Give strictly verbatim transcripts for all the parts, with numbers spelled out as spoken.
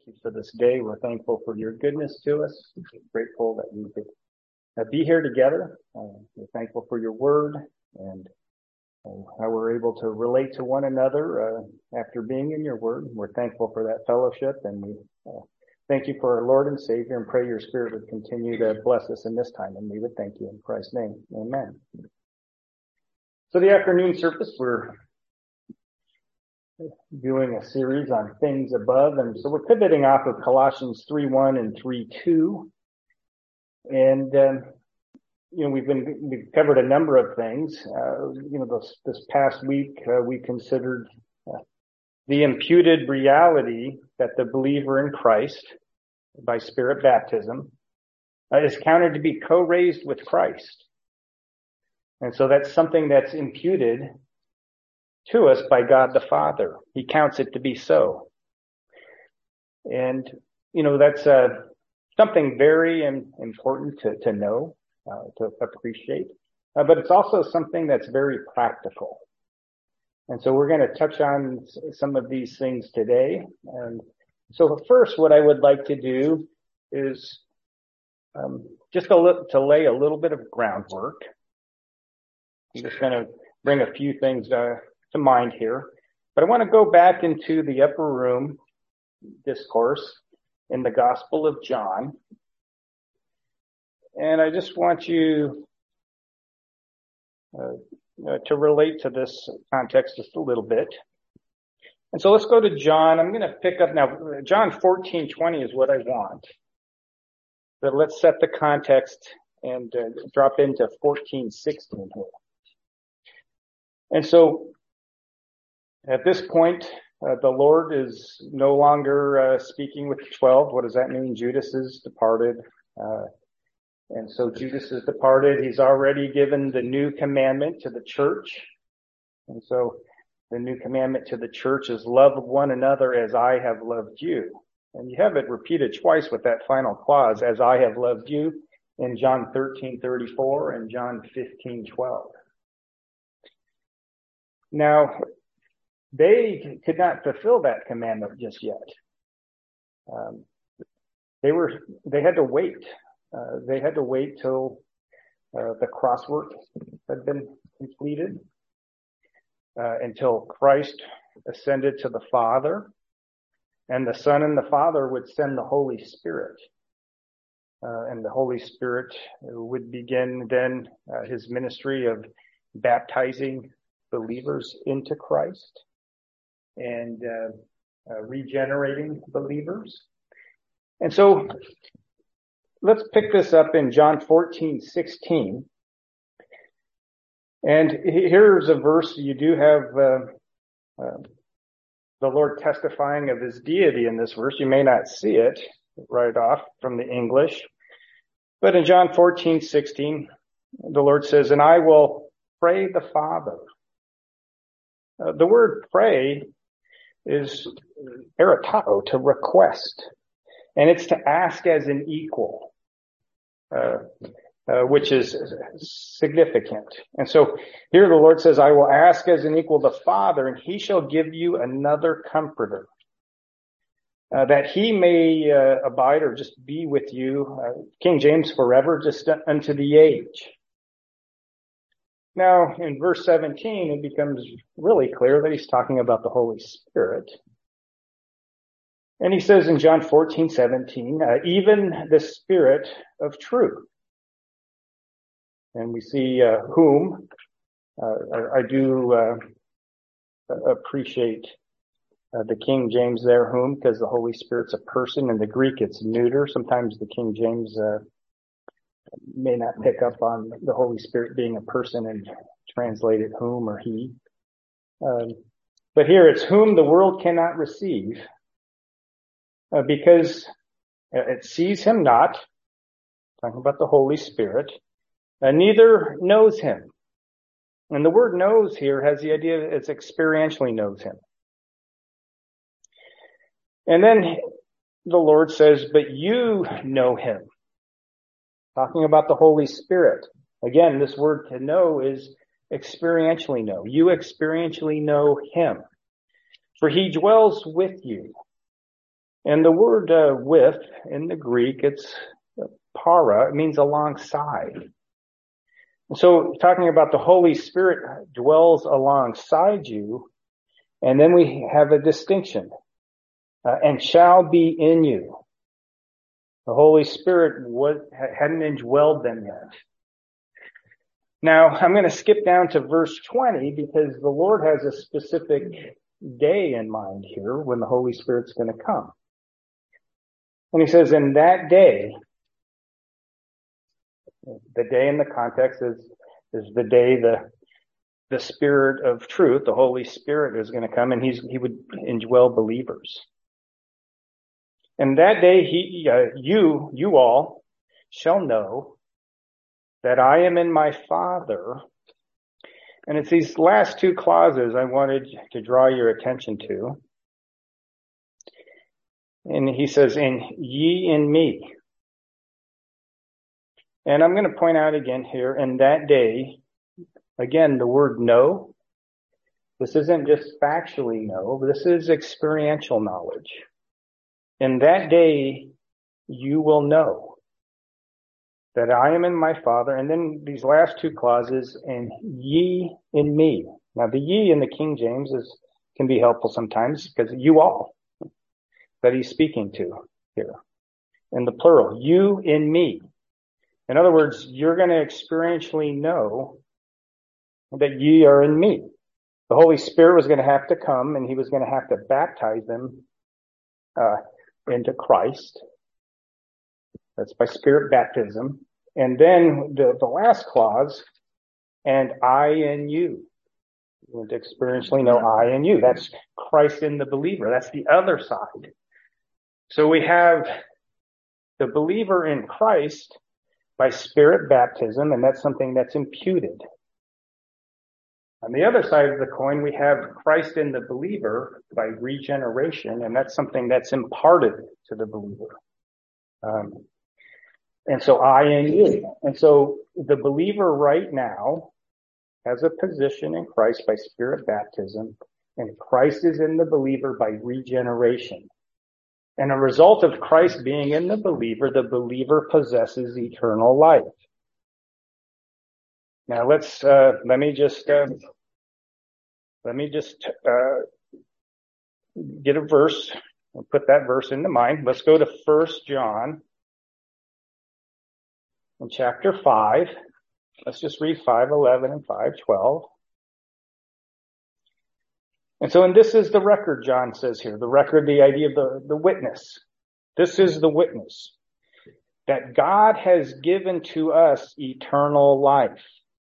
you for this day. We're thankful for your goodness to us. We're grateful that we could uh, be here together. Uh, we're thankful for your word and uh, how we're able to relate to one another uh, after being in your word. We're thankful for that fellowship, and we uh, thank you for our Lord and Savior, and pray your Spirit would continue to bless us in this time, and we would thank you in Christ's name. Amen. So the afternoon service, we're doing a series on things above, and so we're pivoting off of Colossians three one and three two, and um, you know we've been we've covered a number of things. Uh, you know, this this past week uh, we considered uh, the imputed reality that the believer in Christ, by Spirit baptism, uh, is counted to be co-raised with Christ, and so that's something that's imputed to us by God the Father. He counts it to be so. And, you know, that's uh, something very um, important to, to know, uh, to appreciate. Uh, but it's also something that's very practical. And so we're going to touch on some of these things today. And so first, what I would like to do is um, just a li- to lay a little bit of groundwork. I'm just going to bring a few things uh, to mind here, but I want to go back into the upper room discourse in the Gospel of John, and I just want you uh, uh, to relate to this context just a little bit. And so let's go to John. I'm going to pick up now. John fourteen twenty is what I want, but let's set the context and uh, drop into fourteen sixteen here. And so at this point, uh, the Lord is no longer uh, speaking with the twelve. What does that mean? Judas is departed. Uh, and so Judas is departed. He's already given the new commandment to the church. And so the new commandment to the church is love one another as I have loved you. And you have it repeated twice with that final clause, as I have loved you, in John thirteen thirty-four and John fifteen twelve. Now, they could not fulfill that commandment just yet. Um, they were, they had to wait. Uh, they had to wait till uh, the cross work had been completed, uh, until Christ ascended to the Father, and the Son and the Father would send the Holy Spirit. Uh, and the Holy Spirit would begin then uh, his ministry of baptizing believers into Christ and uh, uh, regenerating believers. And so let's pick this up in John fourteen sixteen. And here's a verse. You do have uh, uh, the Lord testifying of his deity in this verse. You may not see it right off from the English, but in John fourteen sixteen, the Lord says, and I will pray the Father. Uh, the word pray is eratao, to request, and it's to ask as an equal, uh, uh, which is significant. And so here the Lord says, I will ask as an equal the Father, and he shall give you another comforter, uh, that he may uh, abide or just be with you, uh, King James, forever, just unto the age. Now, in verse seventeen, it becomes really clear that he's talking about the Holy Spirit. And he says in John fourteen seventeen, uh, even the Spirit of truth. And we see uh, whom. Uh, I, I do uh, appreciate uh, the King James there, whom, because the Holy Spirit's a person. In the Greek, it's neuter. Sometimes the King James uh, may not pick up on the Holy Spirit being a person and translate it whom or he. Um, but here it's whom the world cannot receive uh, because it sees him not, talking about the Holy Spirit, and neither knows him. And the word knows here has the idea that it's experientially knows him. And then the Lord says, but you know him. Talking about the Holy Spirit. Again, this word to know is experientially know. You experientially know him. For he dwells with you And the word uh, with in the Greek, it's para. It means alongside. So talking about the Holy Spirit dwells alongside you, and then we have a distinction, uh, and shall be in you. The Holy Spirit was, hadn't indwelled them yet. Now, I'm going to skip down to verse twenty because the Lord has a specific day in mind here when the Holy Spirit's going to come. And he says, in that day, the day in the context is, is the day the, the Spirit of truth, the Holy Spirit is going to come and he's, he would indwell believers. And that day he, uh, you, you all shall know that I am in my Father. And it's these last two clauses I wanted to draw your attention to. And he says, and ye in me. And I'm going to point out again here, in that day, again, the word know, this isn't just factually know, this is experiential knowledge. In that day, you will know that I am in my Father. And then these last two clauses, and ye in me. Now, the ye in the King James is can be helpful sometimes because you all that he's speaking to here. In the plural, you in me. In other words, you're going to experientially know that ye are in me. The Holy Spirit was going to have to come and he was going to have to baptize them uh, into Christ. That's by Spirit baptism. And then the, the last clause, and I in you. You want to experientially know I in you. That's Christ in the believer. That's the other side. So we have the believer in Christ by Spirit baptism, and that's something that's imputed. On the other side of the coin, we have Christ in the believer by regeneration, and that's something that's imparted to the believer. Um, and so I and you. And so the believer right now has a position in Christ by Spirit baptism, and Christ is in the believer by regeneration. And a result of Christ being in the believer, the believer possesses eternal life. Now let's, uh, let me just, uh, let me just, uh, get a verse and put that verse into mind. Let's go to First John in chapter five. Let's just read five eleven and five twelve. And so, and this is the record, John says here, the record, the idea of the, the witness. This is the witness that God has given to us eternal life.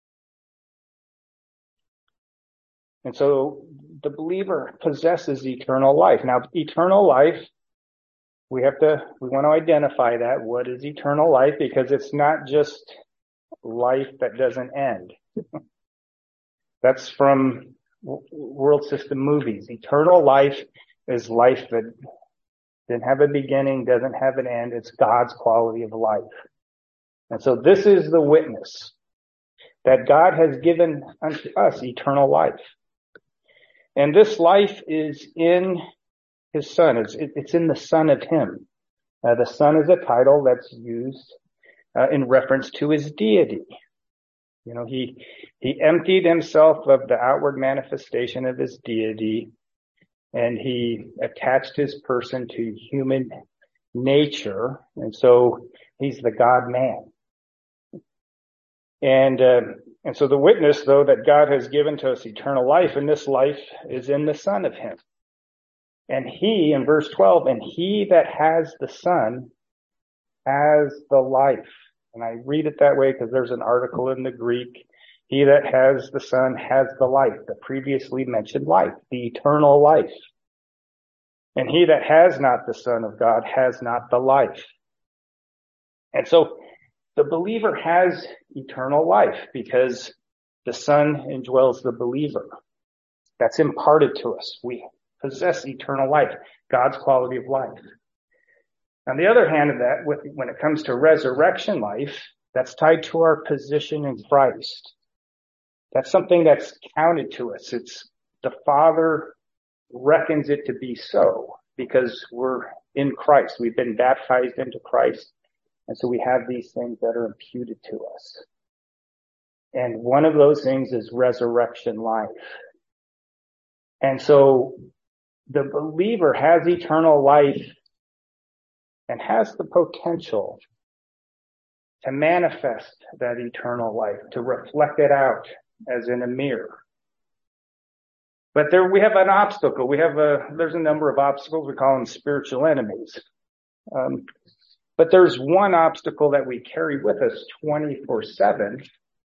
And so the believer possesses eternal life. Now, eternal life, we have to, we want to identify that. What is eternal life? Because it's not just life that doesn't end. That's from world system movies. Eternal life is life that didn't have a beginning, doesn't have an end. It's God's quality of life. And so this is the witness that God has given unto us eternal life. And this life is in his Son. It's, it's in the Son of him. Uh, the Son is a title that's used uh, in reference to his deity. You know, he, he emptied himself of the outward manifestation of his deity, and he attached his person to human nature. And so he's the God-man. And, uh, and so the witness, though, that God has given to us eternal life, and this life is in the Son of him. And he, in verse twelve, and he that has the Son has the life. And I read it that way because there's an article in the Greek. He that has the Son has the life, the previously mentioned life, the eternal life. And he that has not the Son of God has not the life. And so the believer has eternal life because the Son indwells the believer. That's imparted to us. We possess eternal life, God's quality of life. On the other hand of that, with, when it comes to resurrection life, that's tied to our position in Christ. That's something that's counted to us. It's the Father reckons it to be so because we're in Christ. We've been baptized into Christ. And so we have these things that are imputed to us. And one of those things is resurrection life. And so the believer has eternal life and has the potential to manifest that eternal life, to reflect it out as in a mirror. But there we have an obstacle. We have a, there's a number of obstacles. We call them spiritual enemies. Um, but there's one obstacle that we carry with us twenty-four seven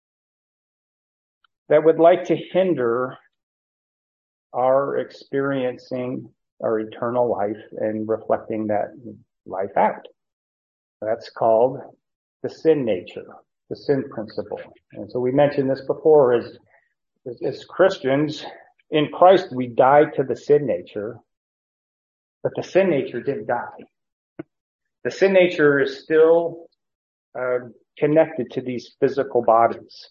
that would like to hinder our experiencing our eternal life and reflecting that life out. That's called the sin nature, the sin principle. And so we mentioned this before, as, as, as Christians, in Christ we died to the sin nature, but the sin nature didn't die. The sin nature is still uh, connected to these physical bodies.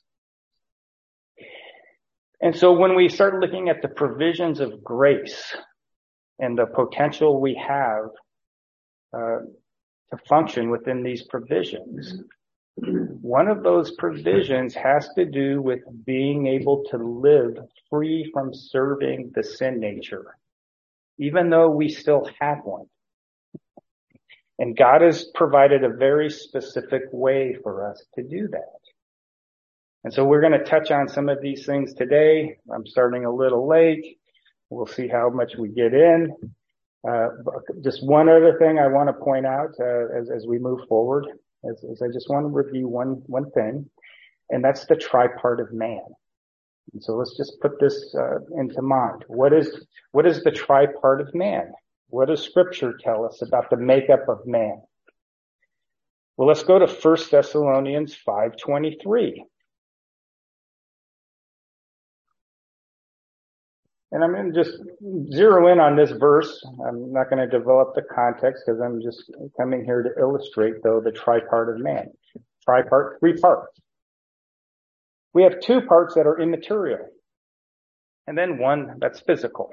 And so when we start looking at the provisions of grace and the potential we have uh, to function within these provisions, one of those provisions has to do with being able to live free from serving the sin nature, even though we still have one. And God has provided a very specific way for us to do that. And so we're going to touch on some of these things today. I'm starting a little late. We'll see how much we get in. Uh, just one other thing I want to point out uh, as, as we move forward, as, as I just want to review one, one thing, and that's the tripart man. And so let's just put this uh, into mind. What is, what is the tripart man? What does Scripture tell us about the makeup of man? Well, let's go to First Thessalonians five twenty-three. And I'm going to just zero in on this verse. I'm not going to develop the context because I'm just coming here to illustrate, though, the tripart of man. Tripart, three parts. We have two parts that are immaterial, and then one that's physical.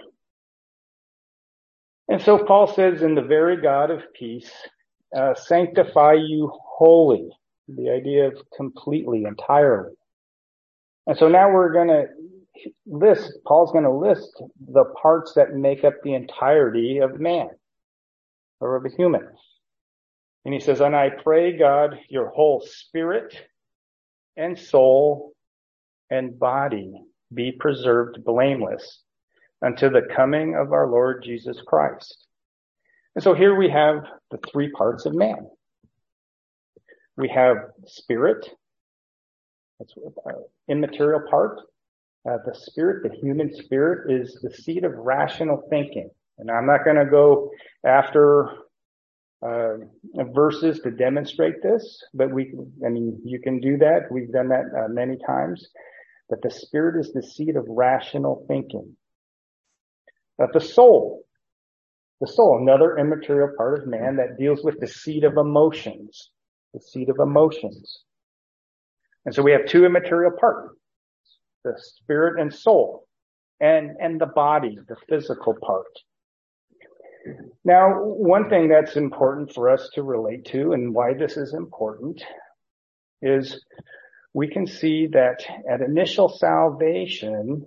And so Paul says, in the very God of peace, uh, sanctify you wholly. The idea of completely, entirely. And so now we're going to list, Paul's going to list the parts that make up the entirety of man, or of a human. And he says, and I pray, God, your whole spirit and soul and body be preserved blameless unto the coming of our Lord Jesus Christ. And so here we have the three parts of man. We have spirit, that's an immaterial part. Uh, the spirit, the human spirit, is the seat of rational thinking. And I'm not going to go after uh, verses to demonstrate this, but we, I mean, you can do that. We've done that uh, many times. But the spirit is the seat of rational thinking. But the soul, the soul, another immaterial part of man that deals with the seat of emotions, the seat of emotions. And so we have two immaterial parts. The spirit and soul, and, and the body, the physical part. Now, one thing that's important for us to relate to, and why this is important, is we can see that at initial salvation,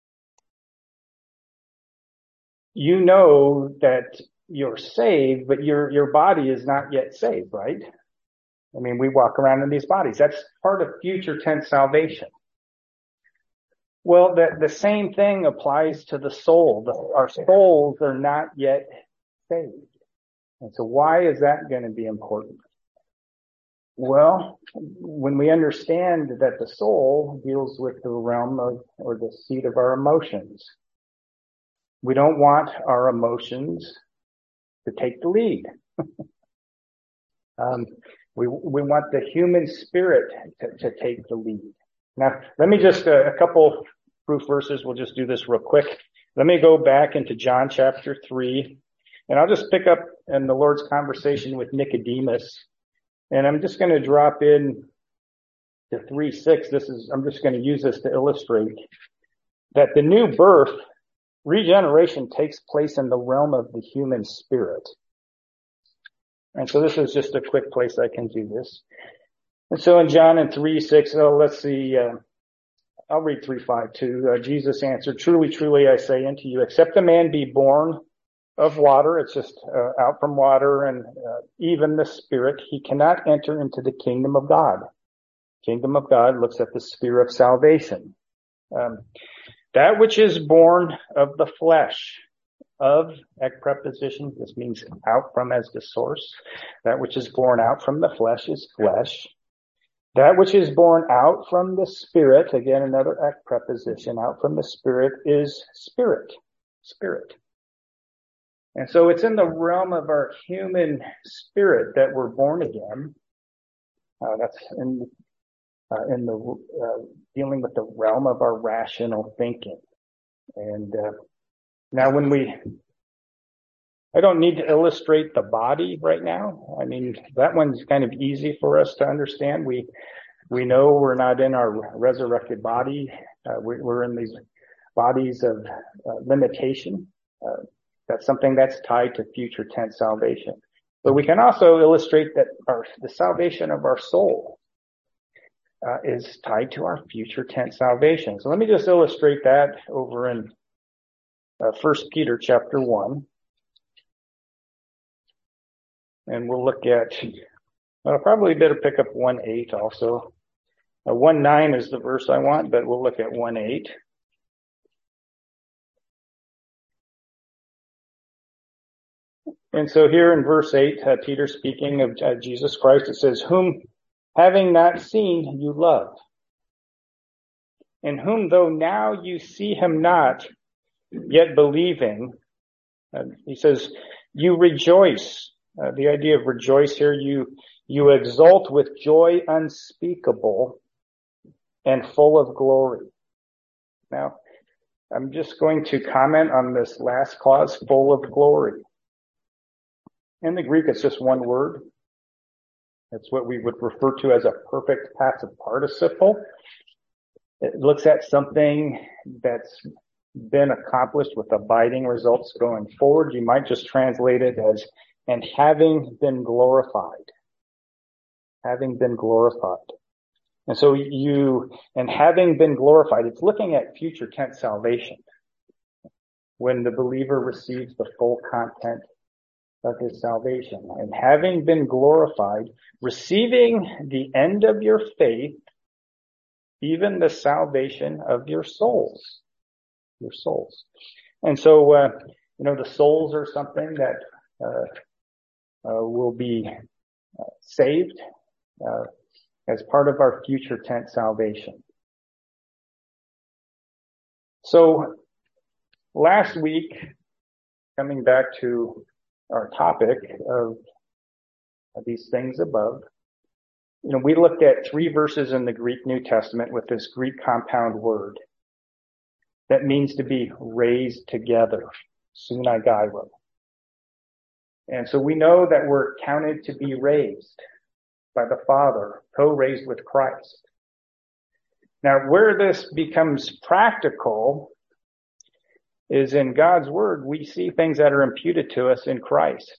you know that you're saved, but your, your body is not yet saved, right? I mean, we walk around in these bodies. That's part of future tense salvation. Well, the, the same thing applies to the soul. The, our souls are not yet saved. And so why is that going to be important? Well, when we understand that the soul deals with the realm of, or the seat of our emotions, we don't want our emotions to take the lead. um, we, we want the human spirit to, to take the lead. Now, let me just, uh, a couple proof verses. We'll just do this real quick. Let me go back into John chapter three, and I'll just pick up in the Lord's conversation with Nicodemus. And I'm just going to drop in to three six. This is, I'm just going to use this to illustrate that the new birth, regeneration, takes place in the realm of the human spirit. And so this is just a quick place I can do this. And so in John in three six, oh, let's see, uh, I'll read three five too. Uh, Jesus answered, truly, truly, I say unto you, except a man be born of water, it's just uh, out from water, and uh, even the Spirit, he cannot enter into the kingdom of God. Kingdom of God looks at the sphere of salvation. Um, that which is born of the flesh, of, ek preposition, this means out from as the source. That which is born out from the flesh is flesh. That which is born out from the Spirit, again another ek preposition, out from the Spirit is spirit. Spirit. And so it's in the realm of our human spirit that we're born again. Uh, that's in uh, in the uh, dealing with the realm of our rational thinking. And uh, now when we, I don't need to illustrate the body right now. I mean, that one's kind of easy for us to understand. We we know we're not in our resurrected body. Uh, we, we're in these bodies of uh, limitation. Uh, That's something that's tied to future tense salvation. But we can also illustrate that our, the salvation of our soul uh, is tied to our future tense salvation. So let me just illustrate that over in uh, First Peter chapter one. And we'll look at, well, probably better pick up one eight also. Uh, one nine is the verse I want, but we'll look at one eight. And so here in verse eight, uh, Peter speaking of uh, Jesus Christ, it says, whom having not seen you love, in whom though now you see him not, yet believing, uh, he says, you rejoice. Uh, the idea of rejoice here, you, you exult with joy unspeakable and full of glory. Now, I'm just going to comment on this last clause, full of glory. In the Greek, it's just one word. It's what we would refer to as a perfect passive participle. It looks at something that's been accomplished with abiding results going forward. You might just translate it as, and having been glorified. Having been glorified. And so you, and having been glorified, it's looking at future tense salvation. When the believer receives the full content of his salvation, and having been glorified, receiving the end of your faith, even the salvation of your souls, your souls. And so, uh, you know, the souls are something that, uh, uh, will be uh, saved, uh, as part of our future tense salvation. So last week, coming back to our topic of, of these things above, you know, we looked at three verses in the Greek New Testament with this Greek compound word that means to be raised together, sunagairo. And so we know that we're counted to be raised by the Father, co-raised with Christ. Now, where this becomes practical is in God's word, we see things that are imputed to us in Christ.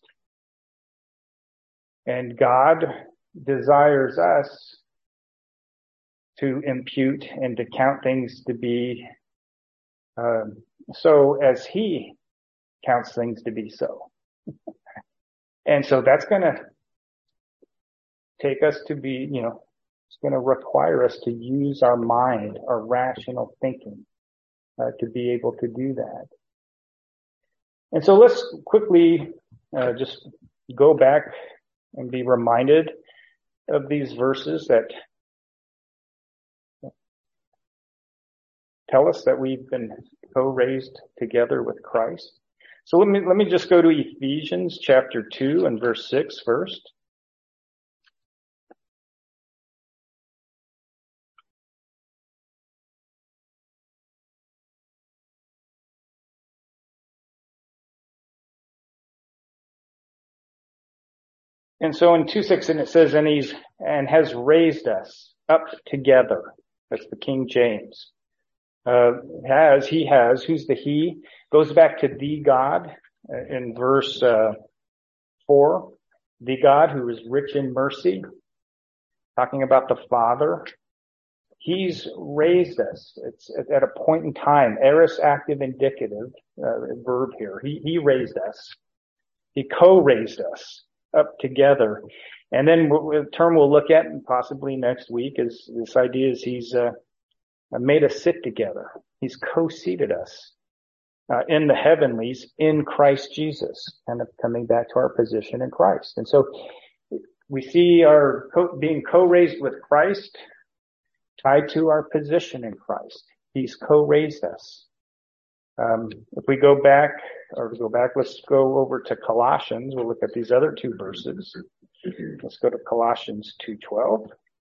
And God desires us to impute and to count things to be um, so as he counts things to be so. And so that's going to take us to be, you know, it's going to require us to use our mind, our rational thinking, uh, to be able to do that. And so let's quickly uh, just go back and be reminded of these verses that tell us that we've been co-raised together with Christ. So let me, let me just go to Ephesians chapter two and verse six first. And so in two six, and it says, and he's, and has raised us up together. That's the King James. Uh, has, he has, who's the he? Goes back to the God uh, in verse, uh, four. the God who is rich in mercy, talking about the Father. He's raised us. It's at a point in time, aorist active indicative uh, verb here. He, he raised us. He co-raised us up together. And then the term we'll look at possibly next week is this idea is he's uh, made us sit together. He's co-seated us uh, in the heavenlies in Christ Jesus, kind of coming back to our position in Christ. And so we see our co- being co-raised with Christ tied to our position in Christ. He's co-raised us. Um, if we go back, or go back, let's go over to Colossians. We'll look at these other two verses. Let's go to Colossians two twelve.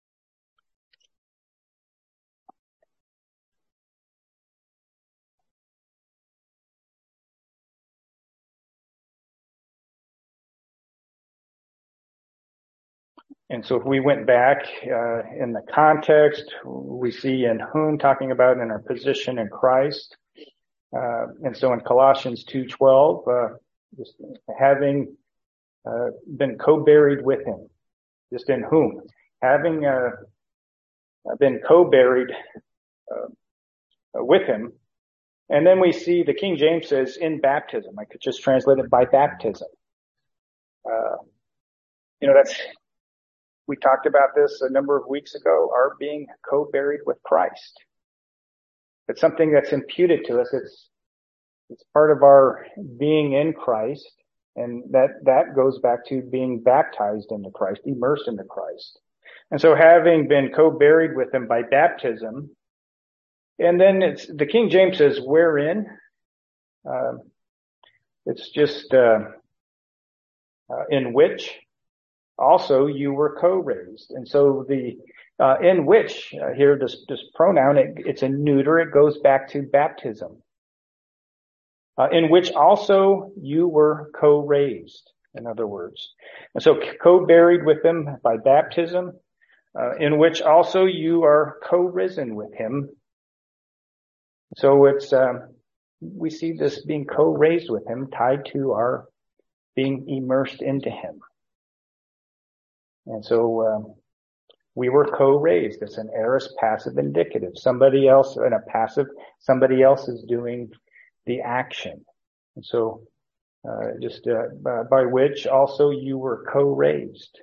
And so if we went back uh, in the context, we see in whom talking about in our position in Christ. Uh, and so in Colossians two twelve, uh, just having uh, been co-buried with him, just in whom, having uh, been co-buried uh, with him. And then we see the King James says in baptism. I could just translate it by baptism. Uh, you know, that's, we talked about this a number of weeks ago, our being co-buried with Christ. It's something that's imputed to us. It's, it's part of our being in Christ. And that, that goes back to being baptized into Christ, immersed into Christ. And so having been co-buried with him by baptism, and then it's, the King James says, wherein, uh, it's just, uh, uh, in which also you were co-raised. And so the, uh, in which, uh, here, this, this pronoun, it, it's a neuter, it goes back to baptism. Uh, in which also you were co-raised, in other words. And so co-buried with him by baptism, uh, in which also you are co-risen with him. So it's, um, we see this being co-raised with him tied to our being immersed into him. And so, um, we were co-raised. It's an aorist passive indicative. Somebody else, in a passive, somebody else is doing the action. And so, uh, just, uh, by, by which also you were co-raised.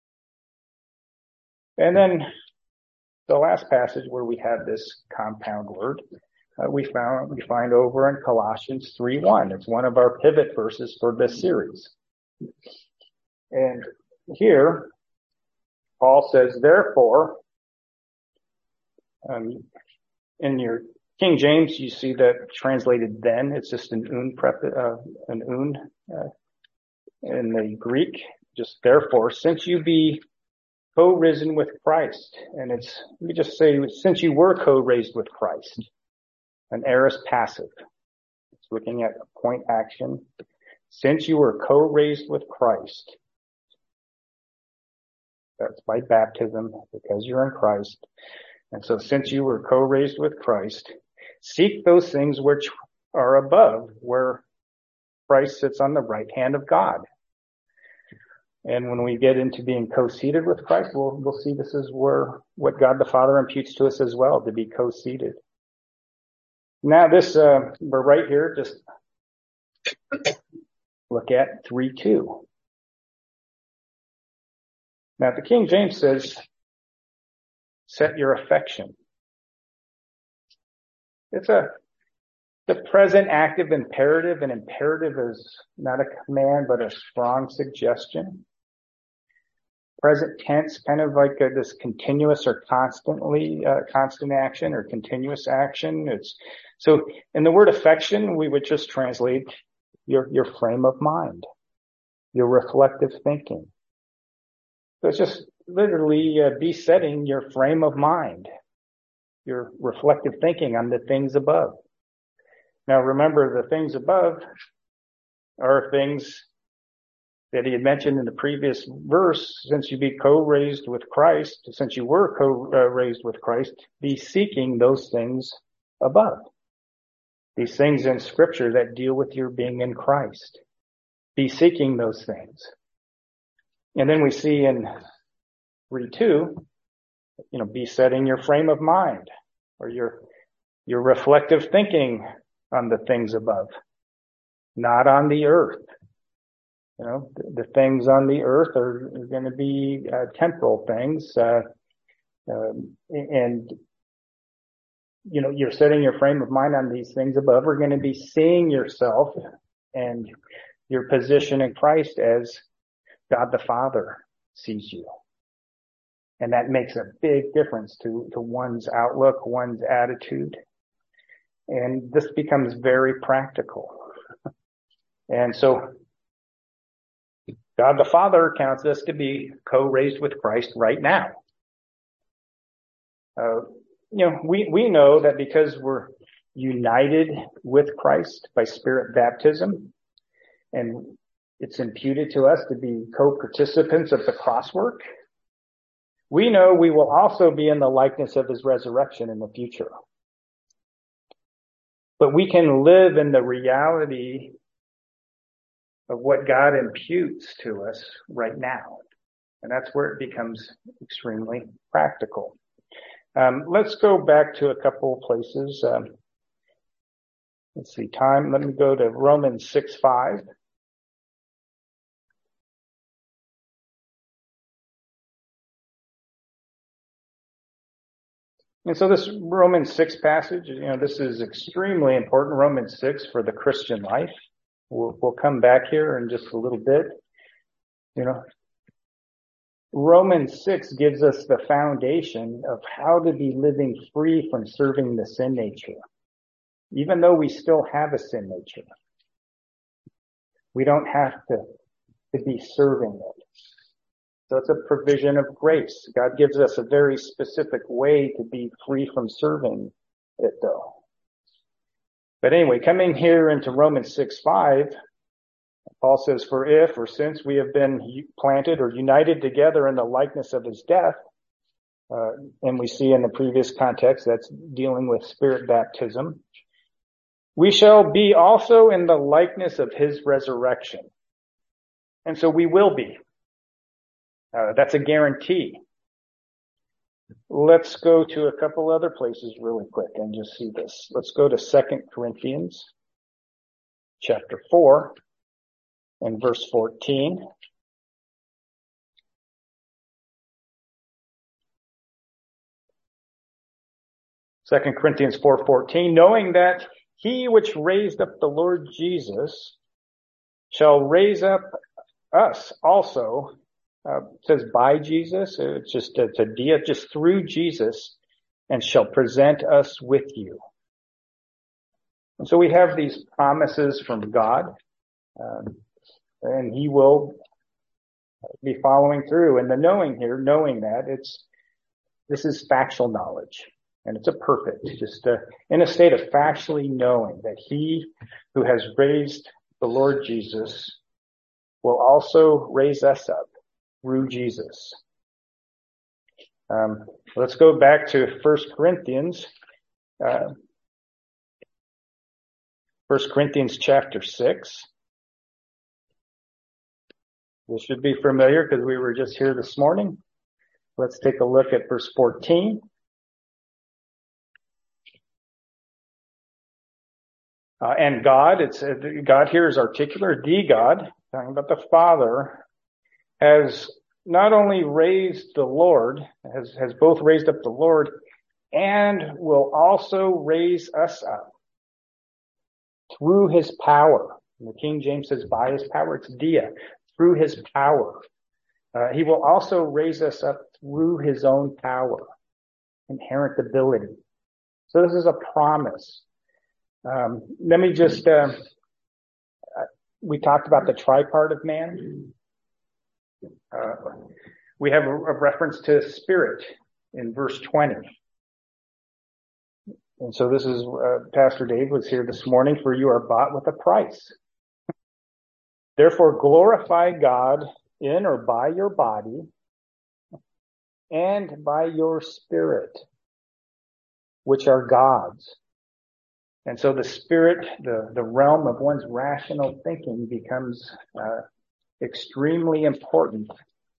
And then the last passage where we have this compound word, uh, we found, we find over in Colossians three one. It's one of our pivot verses for this series. And here, Paul says, therefore, um, in your King James, you see that translated then. It's just an un prep, uh, an un, uh, in the Greek. Just therefore, since you be co-risen with Christ. And it's, let me just say, since you were co-raised with Christ, an aorist passive. It's looking at a point action. Since you were co-raised with Christ, that's by baptism, because you're in Christ. And so since you were co-raised with Christ, seek those things which are above, where Christ sits on the right hand of God. And when we get into being co-seated with Christ, we'll, we'll see this is where what God the Father imputes to us as well, to be co-seated. Now this, uh, we're right here, just look at three two. Now the King James says, set your affection. It's a, the present active imperative. An imperative is not a command, but a strong suggestion. Present tense, kind of like a, this continuous or constantly, uh, constant action or continuous action. It's, so in the word affection, we would just translate your, your frame of mind, your reflective thinking. So it's just literally uh, besetting your frame of mind, your reflective thinking on the things above. Now remember, the things above are things that he had mentioned in the previous verse. Since you be co-raised with Christ, since you were co-raised with Christ, be seeking those things above. These things in Scripture that deal with your being in Christ. Be seeking those things. And then we see in three two, you know, be setting your frame of mind or your, your reflective thinking on the things above, not on the earth. You know, the, the things on the earth are, are going to be uh, temporal things. Uh, um, and, you know, you're setting your frame of mind on these things above. We're going to be seeing yourself and your position in Christ as God the Father sees you. And that makes a big difference to, to one's outlook, one's attitude. And this becomes very practical. And so God the Father counts us to be co-raised with Christ right now. Uh, you know, we, we know that because we're united with Christ by Spirit baptism, and it's imputed to us to be co-participants of the cross work, we know we will also be in the likeness of his resurrection in the future. But we can live in the reality of what God imputes to us right now. And that's where it becomes extremely practical. Um, let's go back to a couple of places. Um, let's see, time. Let me go to Romans six five. And so this Romans six passage, you know, this is extremely important, Romans six, for the Christian life. We'll, we'll come back here in just a little bit. You know, Romans six gives us the foundation of how to be living free from serving the sin nature. Even though we still have a sin nature, we don't have to, to be serving it. So it's a provision of grace. God gives us a very specific way to be free from serving it, though. But anyway, coming here into Romans six five, Paul says, for if or since we have been planted or united together in the likeness of his death, uh, and we see in the previous context that's dealing with Spirit baptism, we shall be also in the likeness of his resurrection. And so we will be. Uh, that's a guarantee. Let's go to a couple other places really quick and just see this. Let's go to Second Corinthians chapter four and verse fourteen. Second Corinthians four fourteen, knowing that he which raised up the Lord Jesus shall raise up us also. Uh, it says by Jesus. It's just it's a dia, just through Jesus, and shall present us with you. And so we have these promises from God, um, and he will be following through. And the knowing here, knowing that it's this is factual knowledge, and it's a perfect, just uh, in a state of factually knowing that he who has raised the Lord Jesus will also raise us up through Jesus. Um, let's go back to First Corinthians, uh, First Corinthians chapter six. This should be familiar because we were just here this morning. Let's take a look at verse fourteen. Uh, and God, it's uh, God here is articular. The God, talking about the Father, has not only raised the Lord, has, has both raised up the Lord and will also raise us up through his power. The King James says by his power, it's dia, through his power. Uh, he will also raise us up through his own power, inherent ability. So this is a promise. Um, let me just, uh, we talked about the tripart of man. Uh, we have a, a reference to spirit in verse twenty. And so this is, uh, Pastor Dave was here this morning, for you are bought with a price. Therefore glorify God in or by your body and by your spirit, which are God's. And so the spirit, the, the realm of one's rational thinking becomes uh, extremely important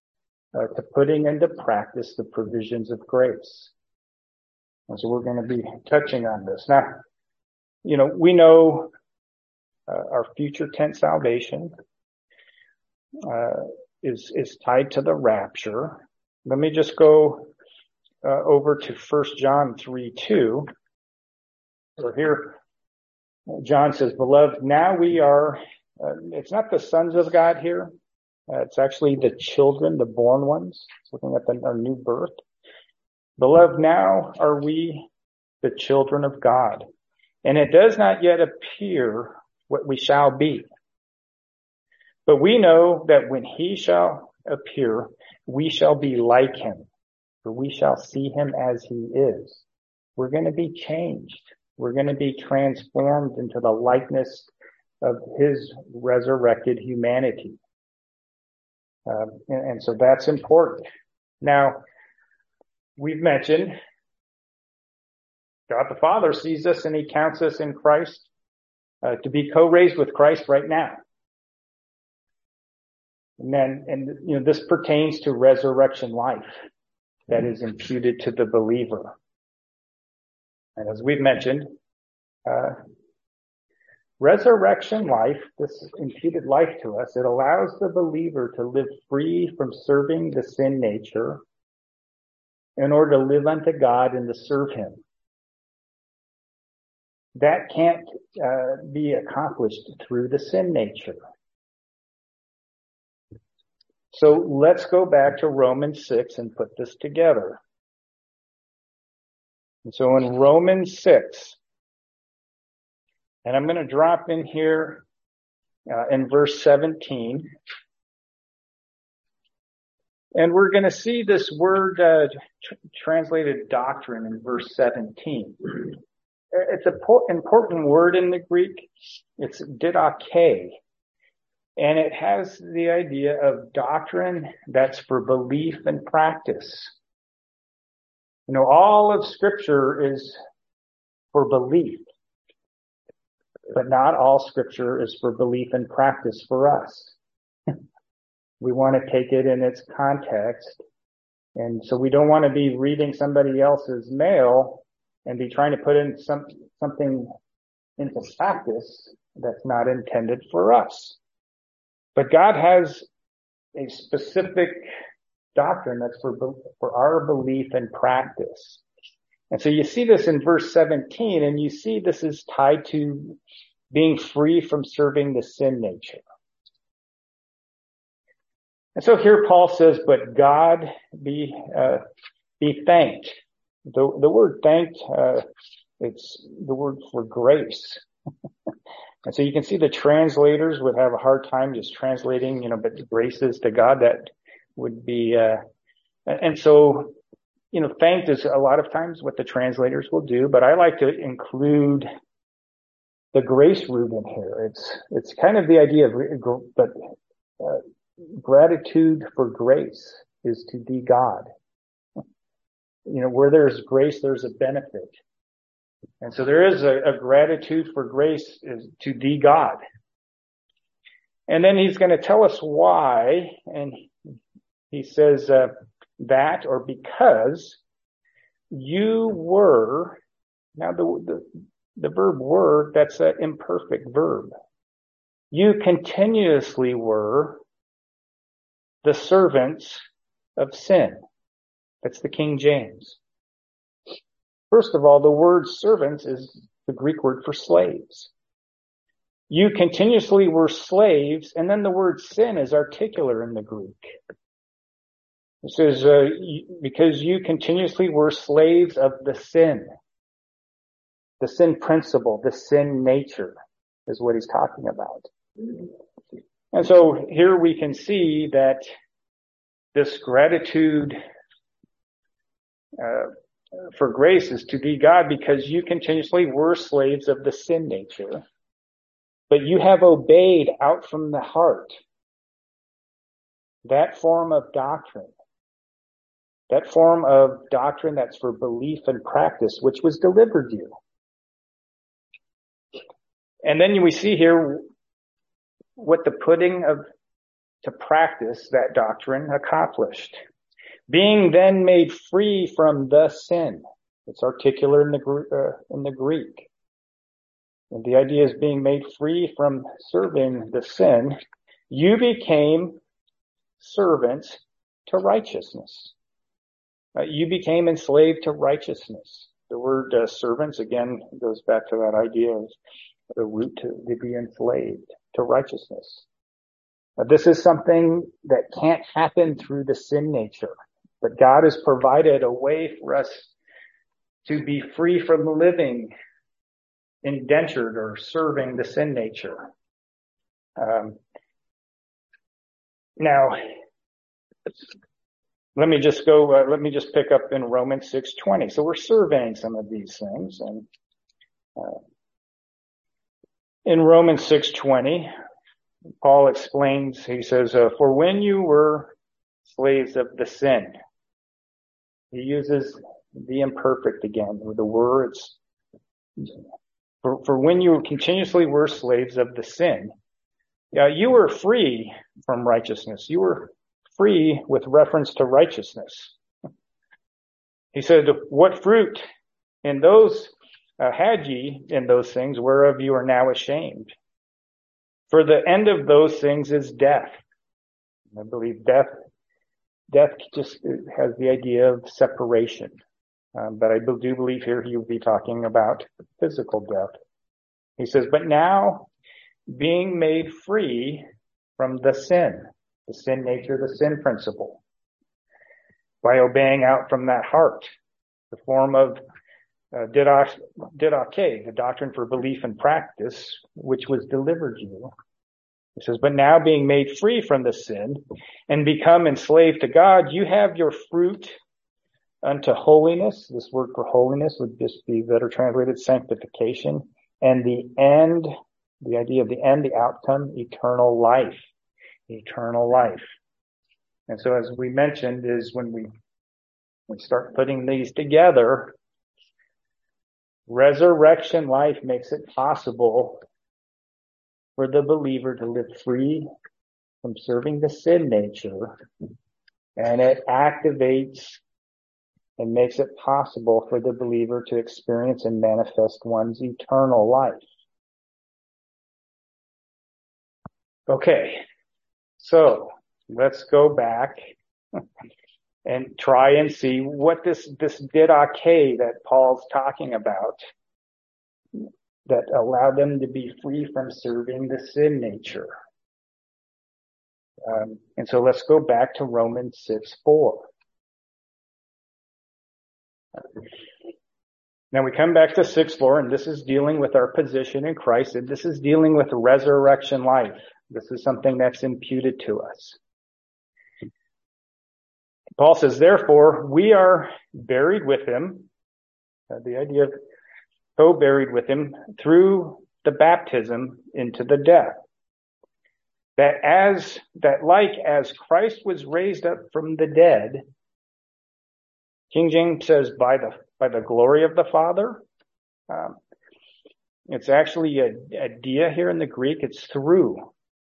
uh, to putting into practice the provisions of grace. And so we're going to be touching on this. Now, you know, we know uh, our future tense salvation uh, is, is tied to the rapture. Let me just go uh, over to First John three two. So here, John says, "Beloved, now we are," uh, it's not the sons of God here. Uh, it's actually the children, the born ones. It's looking at the, our new birth. "Beloved, now are we the children of God, and it does not yet appear what we shall be. But we know that when he shall appear, we shall be like him, for we shall see him as he is." We're going to be changed. We're going to be transformed into the likeness of his resurrected humanity. Um, and, and so that's important. Now, we've mentioned God the Father sees us and he counts us in Christ uh, to be co-raised with Christ right now. And then, and you know, this pertains to resurrection life that is imputed to the believer. And as we've mentioned, uh, resurrection life, this imputed life to us, it allows the believer to live free from serving the sin nature in order to live unto God and to serve him. That can't uh, be accomplished through the sin nature. So let's go back to Romans six and put this together. And so in Romans six, and I'm going to drop in here uh, in verse seventeen, and we're going to see this word uh, tr- translated doctrine in verse seventeen. It's an po- important word in the Greek. It's didache. And it has the idea of doctrine that's for belief and practice. You know, all of Scripture is for belief, but not all Scripture is for belief and practice for us. We want to take it in its context. And so we don't want to be reading somebody else's mail and be trying to put in some, something into practice that's not intended for us. But God has a specific doctrine that's for, for our belief and practice. And so you see this in verse seventeen, and you see this is tied to being free from serving the sin nature. And so here Paul says, "But God be, uh, be thanked." The, the word thanked, uh, it's the word for grace. And so you can see the translators would have a hard time just translating, you know, but graces to God, that would be, uh, and so, you know, thanked is a lot of times what the translators will do, but I like to include the grace root in here. It's, it's kind of the idea of, but, uh, gratitude for grace is to be God. You know, where there's grace, there's a benefit. And so there is a, a gratitude for grace is to be God. And then he's going to tell us why. And he says, uh, that or because you were, now the, the, the verb were, that's an imperfect verb. You continuously were the servants of sin. That's the King James. First of all, the word servants is the Greek word for slaves. You continuously were slaves, and then the word sin is articular in the Greek. It says, uh, because you continuously were slaves of the sin. The sin principle, the sin nature is what he's talking about. And so here we can see that this gratitude uh, for grace is to be God because you continuously were slaves of the sin nature, but you have obeyed out from the heart that form of doctrine, that form of doctrine that's for belief and practice, which was delivered you. And then we see here what the putting of to practice that doctrine accomplished. Being then made free from the sin. It's articular in the, uh, in the Greek. And the idea is being made free from serving the sin. You became servants to righteousness. Uh, you became enslaved to righteousness. The word uh, servants, again, goes back to that idea of the root to, to be enslaved to righteousness. Uh, this is something that can't happen through the sin nature. But God has provided a way for us to be free from living indentured or serving the sin nature. Um, now, let me just go, uh, let me just pick up in Romans six twenty. So we're surveying some of these things. And uh, in Romans six twenty, Paul explains, he says, uh, for when you were slaves of the sin, he uses the imperfect again, with the words, for, for when you continuously were slaves of the sin, yeah, you were free from righteousness. You were free with reference to righteousness. He said, what fruit in those uh, had ye in those things whereof you are now ashamed? For the end of those things is death. I believe death Death just has the idea of separation. Um, but I do believe here he will be talking about physical death. He says, but now being made free from the sin, the sin nature, the sin principle, by obeying out from that heart, the form of uh, didache, the doctrine for belief and practice, which was delivered to you. He says, but now being made free from the sin and become enslaved to God, you have your fruit unto holiness. This word for holiness would just be better translated sanctification. And the end, the idea of the end, the outcome, eternal life. Eternal life. And so as we mentioned, is when we, we start putting these together, resurrection life makes it possible for the believer to live free from serving the sin nature, and it activates and makes it possible for the believer to experience and manifest one's eternal life. Okay, so let's go back and try and see what this, this didache that Paul's talking about, that allowed them to be free from serving the sin nature. Um, and so let's go back to Romans six four. Now we come back to six four, and this is dealing with our position in Christ, and this is dealing with resurrection life. This is something that's imputed to us. Paul says, therefore, we are buried with him. Uh, the idea of co-buried with him through the baptism into the death. That as, that like as Christ was raised up from the dead, King James says by the, by the glory of the Father. Um, it's actually a, a dia here in the Greek. It's through.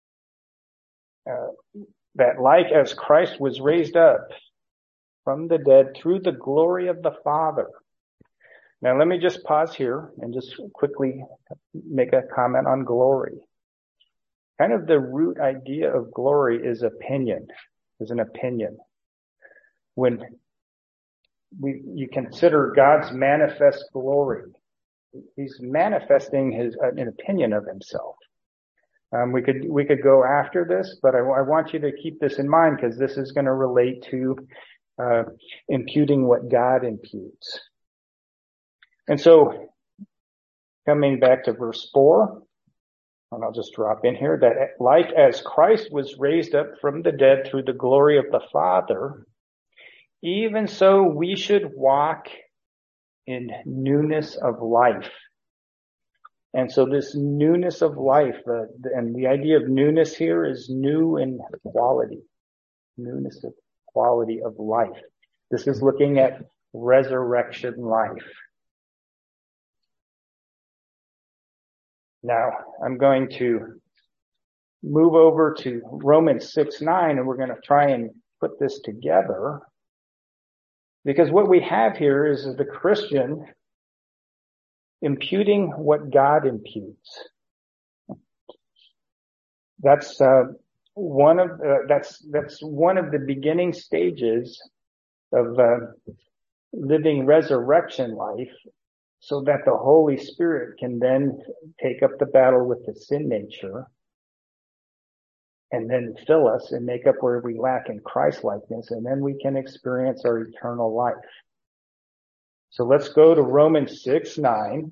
Uh, that like as Christ was raised up from the dead through the glory of the Father. Now, let me just pause here and just quickly make a comment on glory. Kind of the root idea of glory is opinion, is an opinion. When we, you consider God's manifest glory, he's manifesting his, an opinion of himself. Um, we could, we could go after this, but I, I want you to keep this in mind because this is going to relate to, uh, imputing what God imputes. And so, coming back to verse four, and I'll just drop in here, that like as Christ was raised up from the dead through the glory of the Father, even so we should walk in newness of life. And so this newness of life, uh, and the idea of newness here is new in quality, newness of quality of life. This is looking at resurrection life. Now, I'm going to move over to Romans six nine, and we're going to try and put this together. Because what we have here is the Christian imputing what God imputes. That's uh, one of uh, that's that's one of the beginning stages of uh, living resurrection life, so that the Holy Spirit can then take up the battle with the sin nature, and then fill us and make up where we lack in Christ-likeness, and then we can experience our eternal life. So let's go to Romans six nine.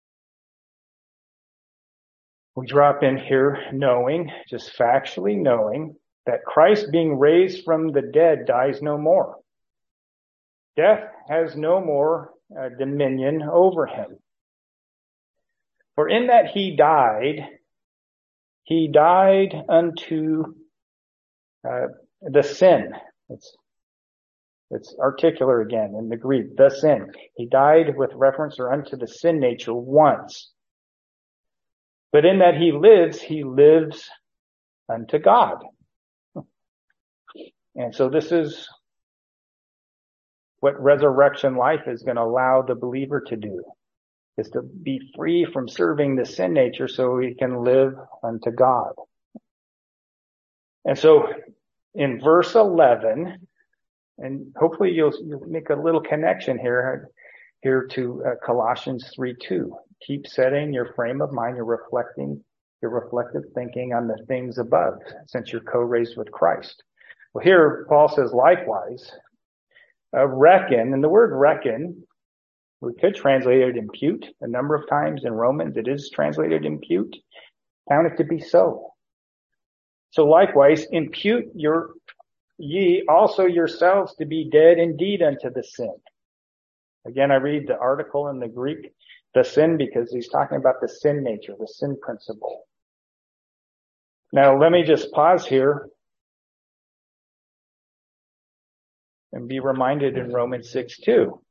We drop in here knowing, just factually knowing, that Christ being raised from the dead dies no more. Death has no more uh, dominion over him. For in that he died, he died unto uh, the sin. It's, it's articular again in the Greek, the sin. He died with reference or unto the sin nature once. But in that he lives, he lives unto God. And so this is what resurrection life is going to allow the believer to do, is to be free from serving the sin nature so he can live unto God. And so in verse eleven, and hopefully you'll, you'll make a little connection here, here to uh, Colossians three two. Keep setting your frame of mind, your reflecting, your reflective thinking on the things above, since you're co-raised with Christ. Well, here Paul says, likewise, uh, reckon, and the word reckon, we could translate it impute. A number of times in Romans it is translated impute. Count it to be so. So likewise, impute your ye also yourselves to be dead indeed unto the sin. Again, I read the article in the Greek, the sin, because he's talking about the sin nature, the sin principle. Now, let me just pause here and be reminded in Romans six two.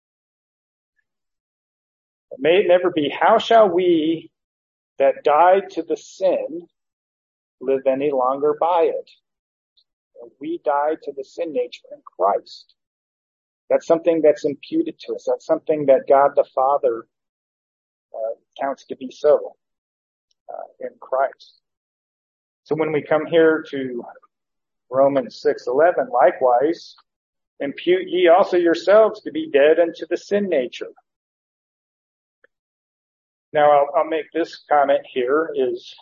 May it never be, how shall we that died to the sin live any longer by it? We died to the sin nature in Christ. That's something that's imputed to us. That's something that God the Father uh, counts to be so uh, in Christ. So when we come here to Romans six eleven, likewise, impute ye also yourselves to be dead unto the sin nature. Now I'll, I'll make this comment here is,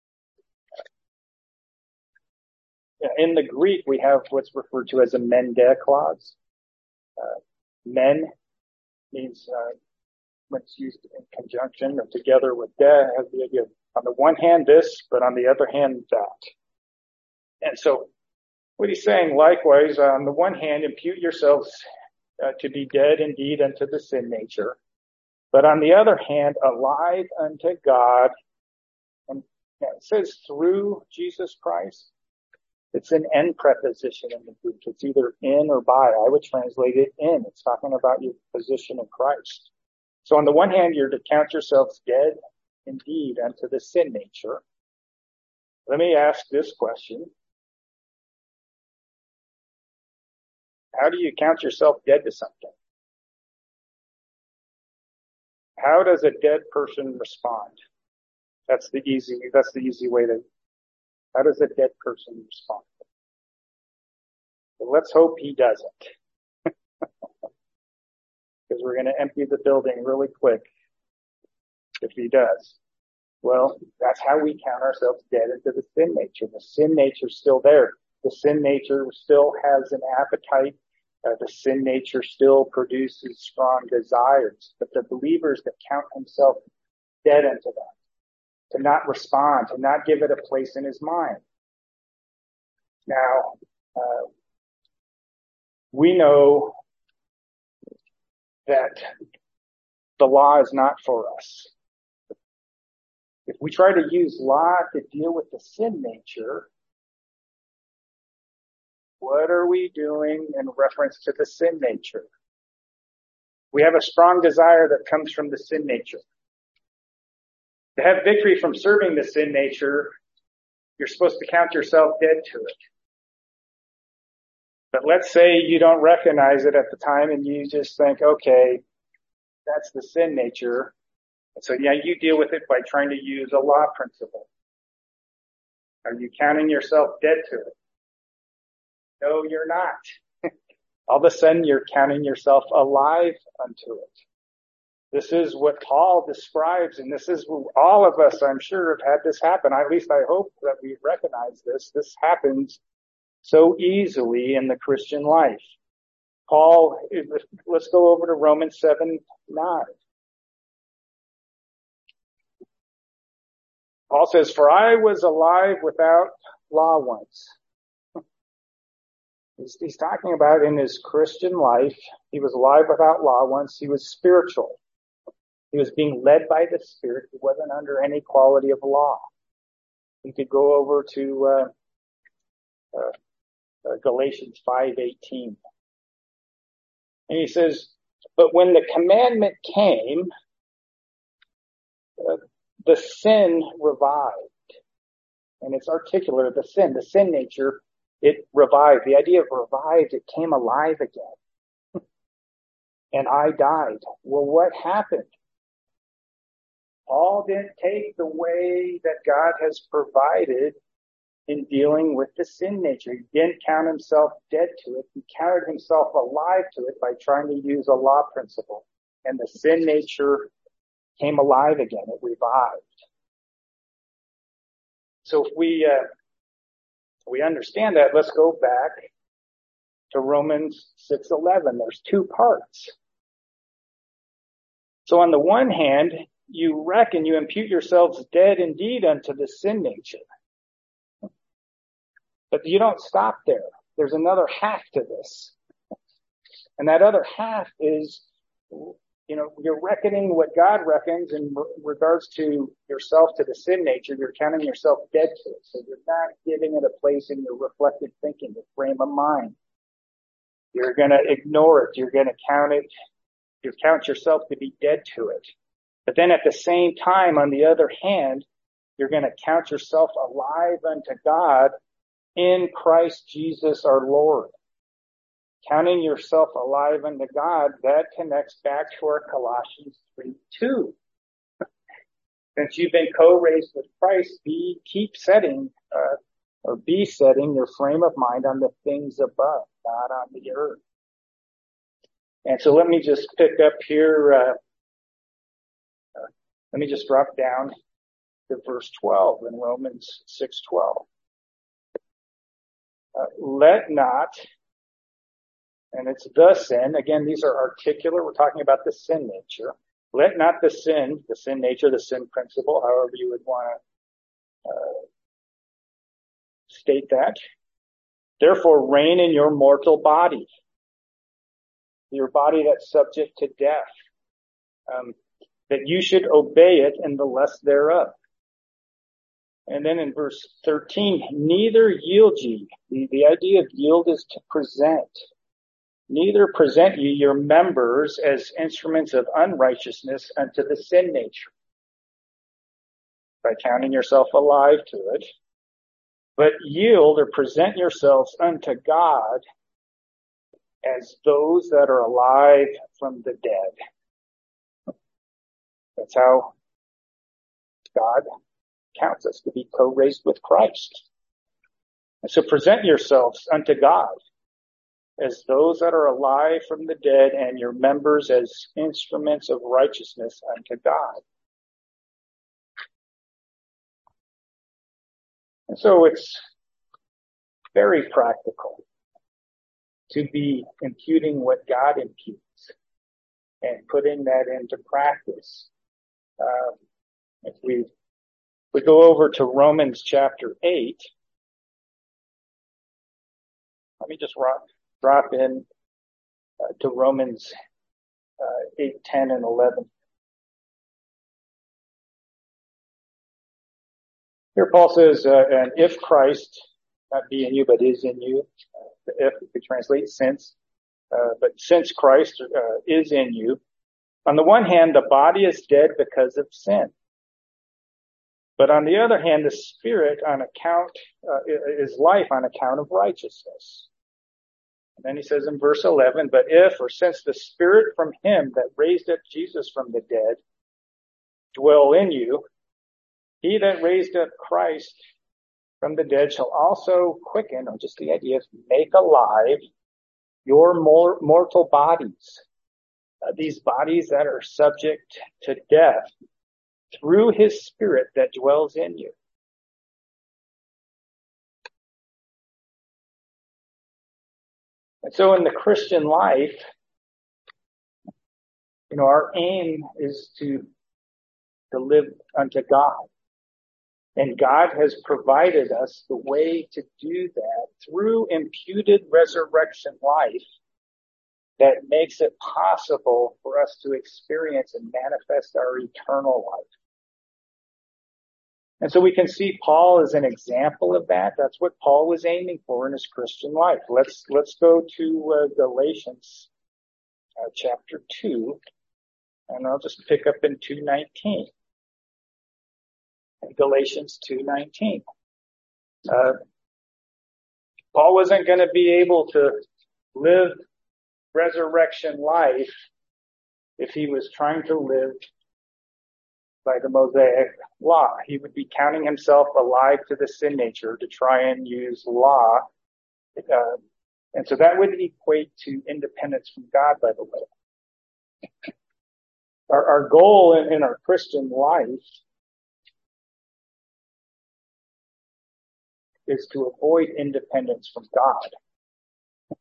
in the Greek we have what's referred to as a mende clause. Uh, men means uh, when it's used in conjunction or together with de, has the idea of, on the one hand this, but on the other hand that. And so what he's saying, likewise, on the one hand, impute yourselves uh, to be dead indeed unto the sin nature, but on the other hand, alive unto God. And you know, it says through Jesus Christ. It's an en preposition in the Greek. It's either in or by. I would translate it in. It's talking about your position in Christ. So on the one hand, you're to count yourselves dead indeed unto the sin nature. Let me ask this question. How do you count yourself dead to something? How does a dead person respond? That's the easy, that's the easy way to, how does a dead person respond? Well, let's hope he doesn't. Because we're going to empty the building really quick if he does. Well, that's how we count ourselves dead into the sin nature. The sin nature's still there. The sin nature still has an appetite. Uh, the sin nature still produces strong desires. But the believers that count himself dead unto that, to not respond, to not give it a place in his mind. Now, uh, we know that the law is not for us. If we try to use law to deal with the sin nature, what are we doing in reference to the sin nature? We have a strong desire that comes from the sin nature. To have victory from serving the sin nature, you're supposed to count yourself dead to it. But let's say you don't recognize it at the time and you just think, okay, that's the sin nature. And so yeah, you deal with it by trying to use a law principle. Are you counting yourself dead to it? No, you're not. All of a sudden you're counting yourself alive unto it. This is what Paul describes, and this is what all of us, I'm sure, have had this happen. At least I hope that we recognize this. This happens so easily in the Christian life. Paul, let's go over to Romans seven nine. Paul says, "For I was alive without law once." He's, he's talking about in his Christian life, he was alive without law once. He was spiritual. He was being led by the Spirit. He wasn't under any quality of law. You could go over to uh, uh, uh, Galatians five eighteen. And he says, "But when the commandment came, uh, the sin revived." And it's articulate, the sin, the sin nature, it revived. The idea of revived, it came alive again. And I died. Well, what happened? Paul didn't take the way that God has provided in dealing with the sin nature. He didn't count himself dead to it. He counted himself alive to it by trying to use a law principle. And the sin nature came alive again. It revived. So if we, uh, we understand that, let's go back to Romans six eleven. There's two parts. So on the one hand, you reckon, you impute yourselves dead indeed unto the sin nature. But you don't stop there. There's another half to this. And that other half is, you know, you're reckoning what God reckons in regards to yourself, to the sin nature. You're counting yourself dead to it. So you're not giving it a place in your reflective thinking, the frame of mind. You're going to ignore it. You're going to count it. You count yourself to be dead to it. But then at the same time, on the other hand, you're going to count yourself alive unto God in Christ Jesus our Lord. Counting yourself alive unto God, that connects back to our Colossians three two. Since you've been co-raised with Christ, be, keep setting, uh, or be setting your frame of mind on the things above, not on the earth. And so let me just pick up here, uh, uh, let me just drop down to verse twelve in Romans six twelve. Uh, let not, and it's the sin, again, these are articular, we're talking about the sin nature. Let not the sin, the sin nature, the sin principle, however you would want to uh, state that, therefore reign in your mortal body, your body that's subject to death, um, that you should obey it in the lust thereof. And then in verse thirteen, neither yield ye. The, the idea of yield is to present. Neither present ye your members as instruments of unrighteousness unto the sin nature, by counting yourself alive to it, but yield or present yourselves unto God as those that are alive from the dead. That's how God counts us, to be co-raised with Christ. And so present yourselves unto God as those that are alive from the dead, and your members as instruments of righteousness unto God. And so it's very practical to be imputing what God imputes and putting that into practice. Um, if we we go over to Romans chapter eight, let me just drop, drop in uh, to Romans uh, eight, ten, and eleven. Here Paul says, uh, and if Christ, not be in you, but is in you, uh, if we could translate since, uh, but since Christ uh, is in you, on the one hand, the body is dead because of sin, But on the other hand, the Spirit on account uh, is life on account of righteousness. And then he says in verse eleven, but if or since the Spirit from him that raised up Jesus from the dead dwell in you, he that raised up Christ from the dead shall also quicken, or just the idea is make alive your mor- mortal bodies, uh, these bodies that are subject to death, through his Spirit that dwells in you. And so in the Christian life, you know, our aim is to, to live unto God. And God has provided us the way to do that through imputed resurrection life that makes it possible for us to experience and manifest our eternal life. And so we can see Paul as an example of that. That's what Paul was aiming for in his Christian life. Let's, let's go to uh, Galatians uh, chapter two, and I'll just pick up in two nineteen. Galatians two nineteen. Uh, Paul wasn't going to be able to live resurrection life if he was trying to live by the Mosaic law. He would be counting himself alive to the sin nature to try and use law. Uh, and so that would equate to independence from God, by the way. Our, our goal in, in our Christian life is to avoid independence from God.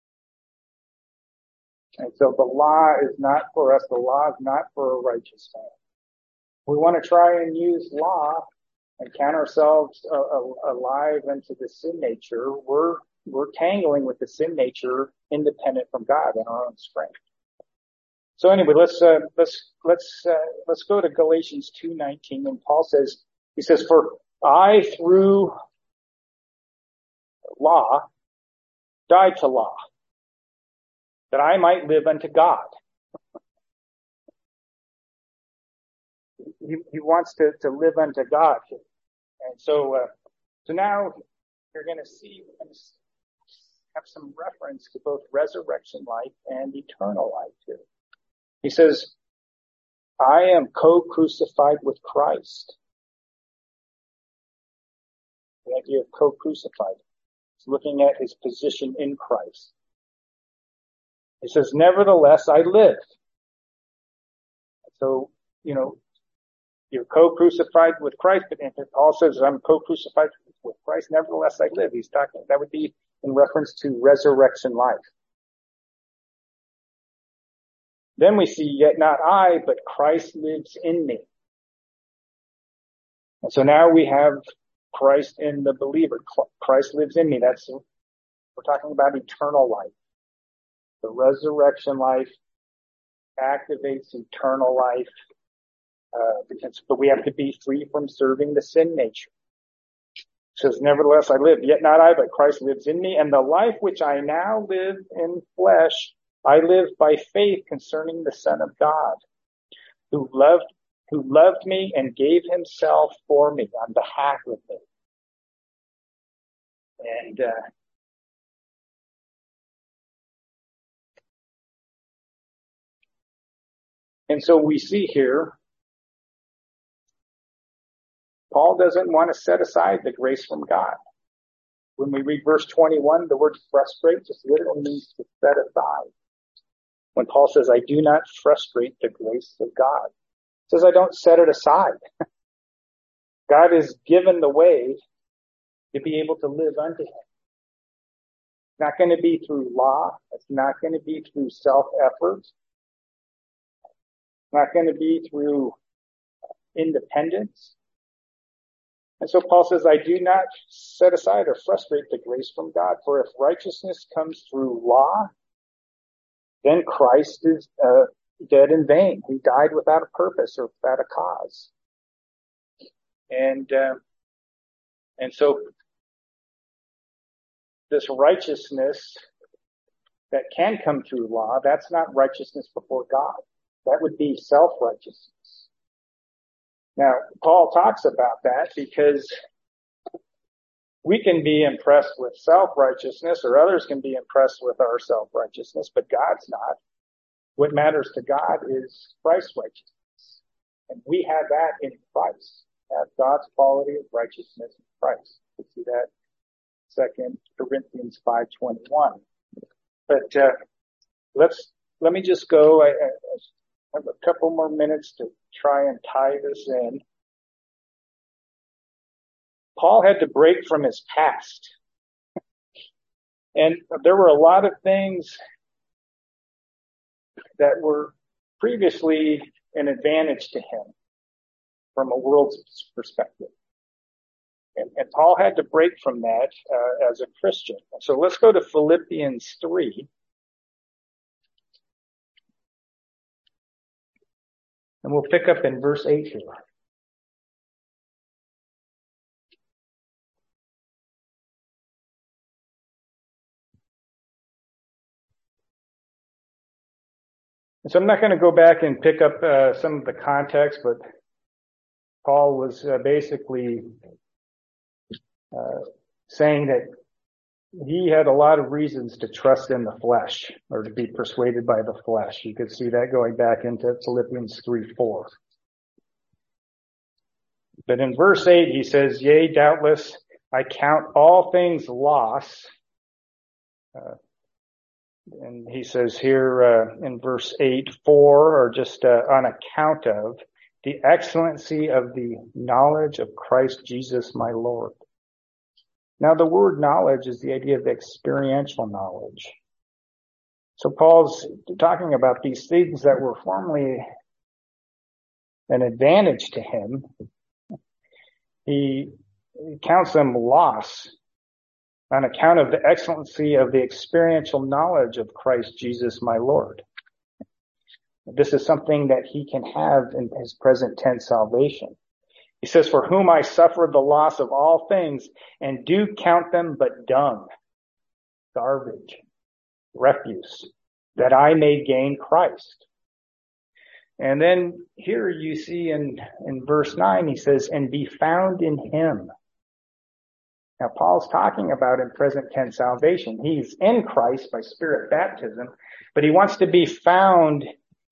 And so the law is not for us. The law is not for a righteous man. We want to try and use law and count ourselves uh, uh, alive into the sin nature. We're, we're tangling with the sin nature independent from God in our own strength. So anyway, let's, uh, let's, let's, uh, let's go to Galatians two nineteen. And Paul says, he says, for I through law died to law, that I might live unto God. He, he wants to, to live unto God. And so, uh, so now you're going to see, we're going to have some reference to both resurrection life and eternal life here. He says, I am co-crucified with Christ. The idea of co-crucified. Looking at his position in Christ. He says, nevertheless, I live. So, you know, you're co-crucified with Christ, but Paul says, I'm co-crucified with Christ, nevertheless I live. He's talking, that would be in reference to resurrection life. Then we see, yet not I, but Christ lives in me. And so now we have Christ in the believer. Christ lives in me. That's, we're talking about eternal life. The resurrection life activates eternal life. Uh, because, but we have to be free from serving the sin nature. It says, nevertheless I live, yet not I, but Christ lives in me. And the life which I now live in flesh, I live by faith concerning the Son of God, who loved who loved me and gave himself for me on behalf of me. And, uh, and so we see here, Paul doesn't want to set aside the grace from God. When we read verse twenty-one, the word frustrate just literally means to set aside. When Paul says, I do not frustrate the grace of God. He says, I don't set it aside. God is given the way to be able to live unto him. It's not going to be through law. It's not going to be through self-effort. It's not going to be through independence. And so Paul says, I do not set aside or frustrate the grace from God. For if righteousness comes through law, then Christ is uh, dead in vain. He died without a purpose or without a cause. And, uh, and so this righteousness that can come through law, that's not righteousness before God. That would be self-righteousness. Now, Paul talks about that because we can be impressed with self-righteousness, or others can be impressed with our self-righteousness, but God's not. What matters to God is Christ's righteousness. And we have that in Christ. We have God's quality of righteousness in Christ. We see that Second Corinthians five twenty-one. But uh, let's let me just go. I, I have a couple more minutes to try and tie this in. Paul had to break from his past. And there were a lot of things that were previously an advantage to him from a world's perspective. And, and Paul had to break from that uh, as a Christian. So let's go to Philippians three. And we'll pick up in verse eight here. So I'm not going to go back and pick up uh, some of the context, but Paul was uh, basically uh, saying that he had a lot of reasons to trust in the flesh, or to be persuaded by the flesh. You could see that going back into Philippians three four. But in verse eight, he says, "Yea, doubtless, I count all things loss." Uh, and he says here uh, in verse eight, for, or just uh, on account of, the excellency of the knowledge of Christ Jesus my Lord. Now, the word knowledge is the idea of experiential knowledge. So Paul's talking about these things that were formerly an advantage to him. He counts them loss on account of the excellency of the experiential knowledge of Christ Jesus my Lord. This is something that he can have in his present tense salvation. He says, for whom I suffered the loss of all things, and do count them but dung, garbage, refuse, that I may gain Christ. And then here you see in, in verse nine, he says, and be found in him. Now, Paul's talking about in present tense salvation. He's in Christ by Spirit baptism, but he wants to be found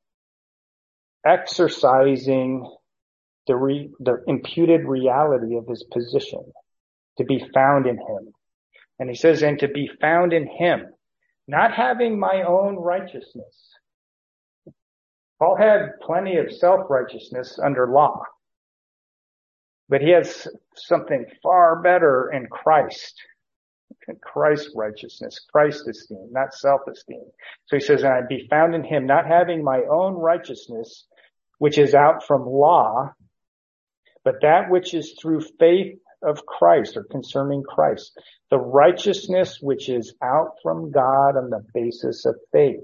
exercising the, re, the imputed reality of his position, to be found in him. And he says, and to be found in him, not having my own righteousness. Paul had plenty of self-righteousness under law, but he has something far better in Christ. Christ's righteousness, Christ's esteem, not self-esteem. So he says, and I be found in him, not having my own righteousness, which is out from law, but that which is through faith of Christ, or concerning Christ, the righteousness which is out from God on the basis of faith.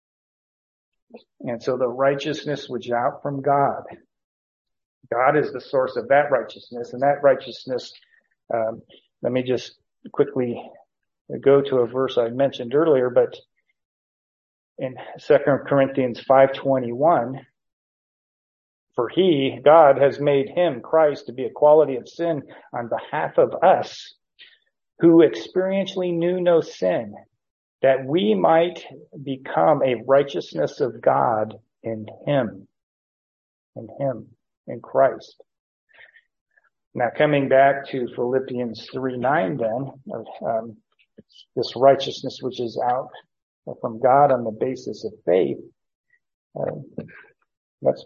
And so the righteousness which is out from God, God is the source of that righteousness, and that righteousness, um, let me just quickly go to a verse I mentioned earlier, but in Second Corinthians five twenty-one, for he, God, has made him, Christ, to be a quality of sin on behalf of us, who experientially knew no sin, that we might become a righteousness of God in him, in him, in Christ. Now, coming back to Philippians three nine then, um, this righteousness which is out from God on the basis of faith, uh, that's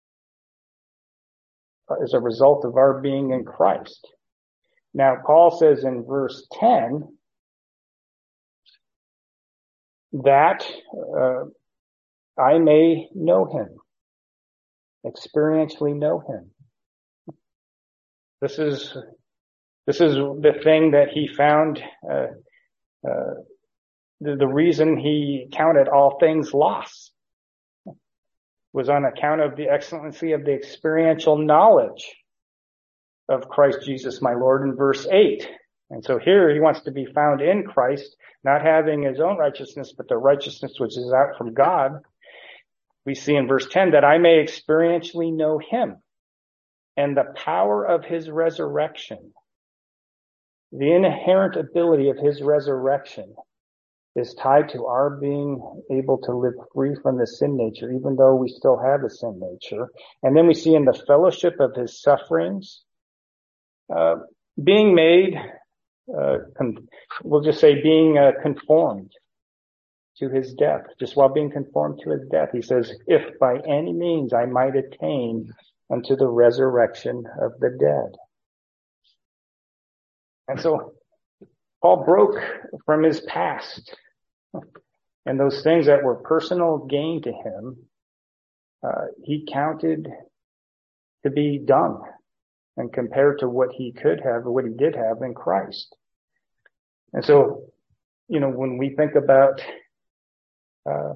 as a result of our being in Christ. Now, Paul says in verse ten that uh, I may know him, experientially know him. This is this is the thing that he found, uh, uh, the, the reason he counted all things lost was on account of the excellency of the experiential knowledge of Christ Jesus my Lord in verse eight. And so here he wants to be found in Christ, not having his own righteousness, but the righteousness which is out from God. We see in verse ten that I may experientially know him and the power of his resurrection, the inherent ability of his resurrection, is tied to our being able to live free from the sin nature, even though we still have a sin nature. And then we see in the fellowship of his sufferings, uh, being made, uh, con- we'll just say being uh, conformed to his death. Just while being conformed to his death, he says, if by any means I might attain unto the resurrection of the dead. And so Paul broke from his past, and those things that were personal gain to him, uh, he counted to be dung, and compared to what he could have or what he did have in Christ. And so, you know, when we think about uh,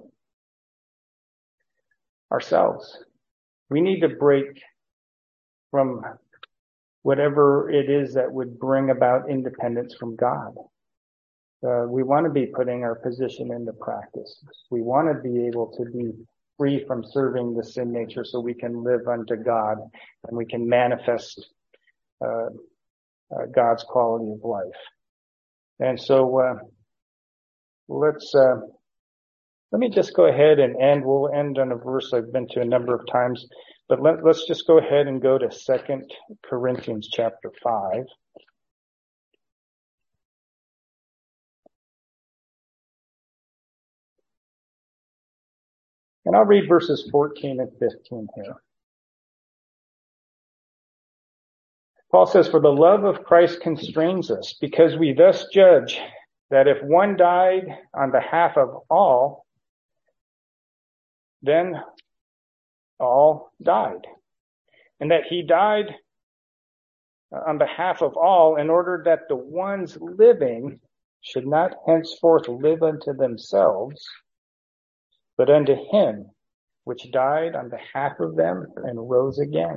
ourselves, we need to break from whatever it is that would bring about independence from God. Uh, we want to be putting our position into practice. We want to be able to be free from serving the sin nature so we can live unto God and we can manifest uh, uh, God's quality of life. And so uh, let's uh, let me just go ahead and end. We'll end on a verse I've been to a number of times. But let, let's just go ahead and go to Second Corinthians chapter five. And I'll read verses fourteen and fifteen here. Paul says, for the love of Christ constrains us, because we thus judge that if one died on behalf of all, then all died. And that he died on behalf of all in order that the ones living should not henceforth live unto themselves, but unto him which died on behalf of them and rose again.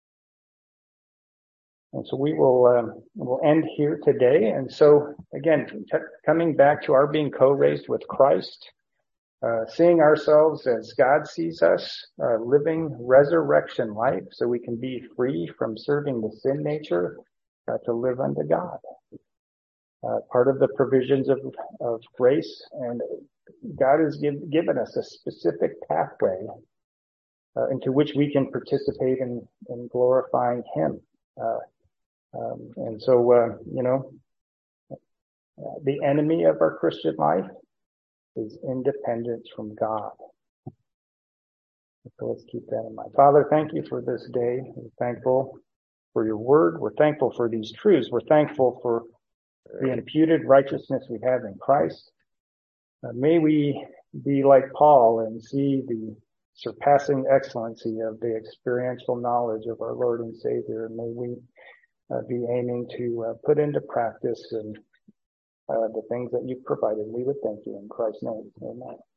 And so we will um, we'll end here today. And so again, t- coming back to our being co-raised with Christ, Uh, seeing ourselves as God sees us, uh, living resurrection life so we can be free from serving the sin nature uh, to live unto God. Uh, part of the provisions of, of grace, and God has give, given us a specific pathway uh, into which we can participate in, in glorifying Him. Uh, um, and so, uh, you know, uh, the enemy of our Christian life is independence from God. So let's keep that in mind. Father, thank you for this day. We're thankful for your word. We're thankful for these truths. We're thankful for the imputed righteousness we have in Christ. Uh, may we be like Paul and see the surpassing excellency of the experiential knowledge of our Lord and Savior. And may we uh, be aiming to uh, put into practice and Uh, the things that you've provided. We would thank you in Christ's name. Amen.